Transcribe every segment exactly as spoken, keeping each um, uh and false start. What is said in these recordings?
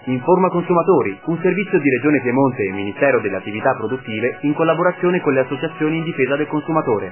Informa Consumatori, un servizio di Regione Piemonte e Ministero delle Attività Produttive in collaborazione con le associazioni in difesa del consumatore.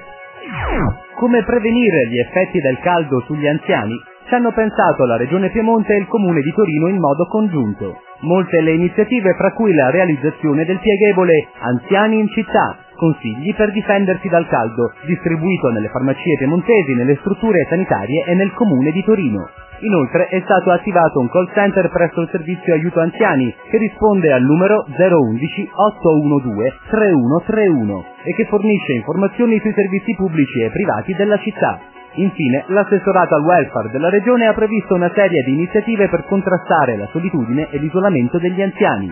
Come prevenire gli effetti del caldo sugli anziani? Ci hanno pensato la Regione Piemonte e il Comune di Torino in modo congiunto. Molte le iniziative, fra cui la realizzazione del pieghevole Anziani in città, consigli per difendersi dal caldo, distribuito nelle farmacie piemontesi, nelle strutture sanitarie e nel Comune di Torino. Inoltre è stato attivato un call center presso il servizio aiuto anziani che risponde al numero zero undici ottocentoventitré trentuno e che fornisce informazioni sui servizi pubblici e privati della città. Infine, l'assessorato al welfare della regione ha previsto una serie di iniziative per contrastare la solitudine e l'isolamento degli anziani.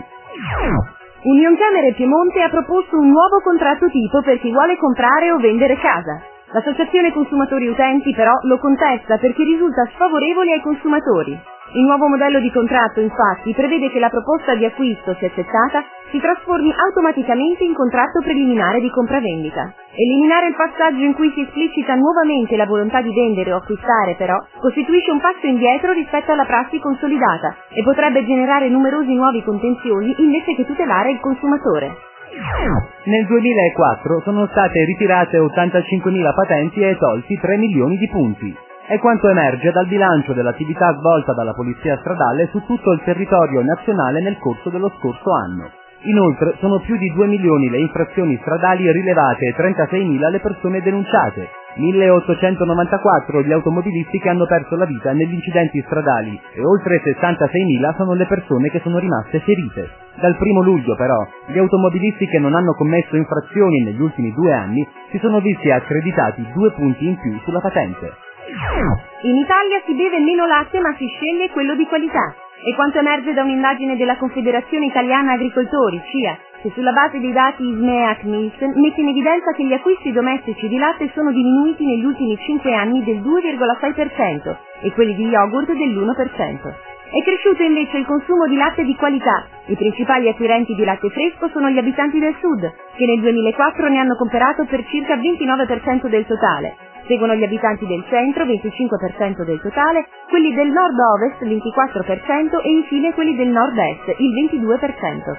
Unioncamere Piemonte ha proposto un nuovo contratto tipo per chi vuole comprare o vendere casa. L'associazione consumatori utenti però lo contesta perché risulta sfavorevole ai consumatori. Il nuovo modello di contratto infatti prevede che la proposta di acquisto, se accettata, si trasformi automaticamente in contratto preliminare di compravendita. Eliminare il passaggio in cui si esplicita nuovamente la volontà di vendere o acquistare però costituisce un passo indietro rispetto alla prassi consolidata e potrebbe generare numerosi nuovi contenziosi invece che tutelare il consumatore. Nel duemilaquattro sono state ritirate ottantacinquemila patenti e tolti tre milioni di punti. È quanto emerge dal bilancio dell'attività svolta dalla Polizia Stradale su tutto il territorio nazionale nel corso dello scorso anno. Inoltre sono più di due milioni le infrazioni stradali rilevate e trentaseimila le persone denunciate. milleottocentonovantaquattro gli automobilisti che hanno perso la vita negli incidenti stradali e oltre sessantaseimila sono le persone che sono rimaste ferite. Dal primo luglio però gli automobilisti che non hanno commesso infrazioni negli ultimi due anni si sono visti accreditati due punti in più sulla patente. In Italia si beve meno latte ma si sceglie quello di qualità. E quanto emerge da un'indagine della Confederazione Italiana Agricoltori, C I A, che sulla base dei dati Ismeac-Nielsen mette in evidenza che gli acquisti domestici di latte sono diminuiti negli ultimi cinque anni del due virgola sei per cento e quelli di yogurt dell'uno per cento. È cresciuto invece il consumo di latte di qualità. I principali acquirenti di latte fresco sono gli abitanti del sud, che nel duemilaquattro ne hanno comprato per circa ventinove per cento del totale. Seguono gli abitanti del centro, venticinque per cento del totale, quelli del nord-ovest, ventiquattro per cento e infine quelli del nord-est, il ventidue per cento.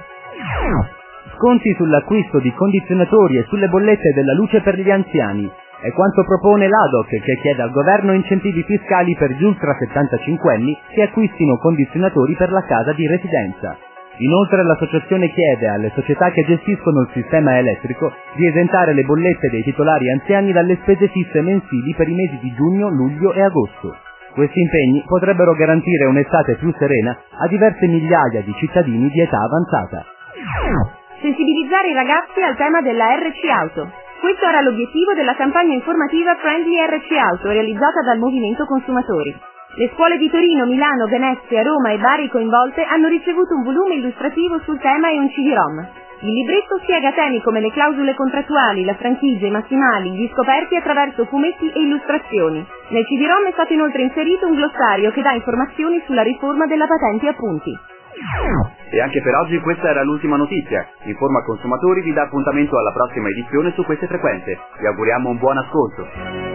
Sconti sull'acquisto di condizionatori e sulle bollette della luce per gli anziani. È quanto propone l'A D O C, che chiede al governo incentivi fiscali per gli ultra settantacinquenni che acquistino condizionatori per la casa di residenza. Inoltre l'associazione chiede alle società che gestiscono il sistema elettrico di esentare le bollette dei titolari anziani dalle spese fisse mensili per i mesi di giugno, luglio e agosto. Questi impegni potrebbero garantire un'estate più serena a diverse migliaia di cittadini di età avanzata. Sensibilizzare i ragazzi al tema della R C Auto. Questo era l'obiettivo della campagna informativa Friendly R C Auto realizzata dal Movimento Consumatori. Le scuole di Torino, Milano, Venezia, Roma e Bari coinvolte hanno ricevuto un volume illustrativo sul tema e un C D-ROM. Il libretto spiega temi come le clausole contrattuali, la franchigia, i massimali, gli scoperti attraverso fumetti e illustrazioni. Nel C D-ROM è stato inoltre inserito un glossario che dà informazioni sulla riforma della patente a punti. E anche per oggi questa era l'ultima notizia. Informa Consumatori vi dà appuntamento alla prossima edizione su queste frequenze. Vi auguriamo un buon ascolto.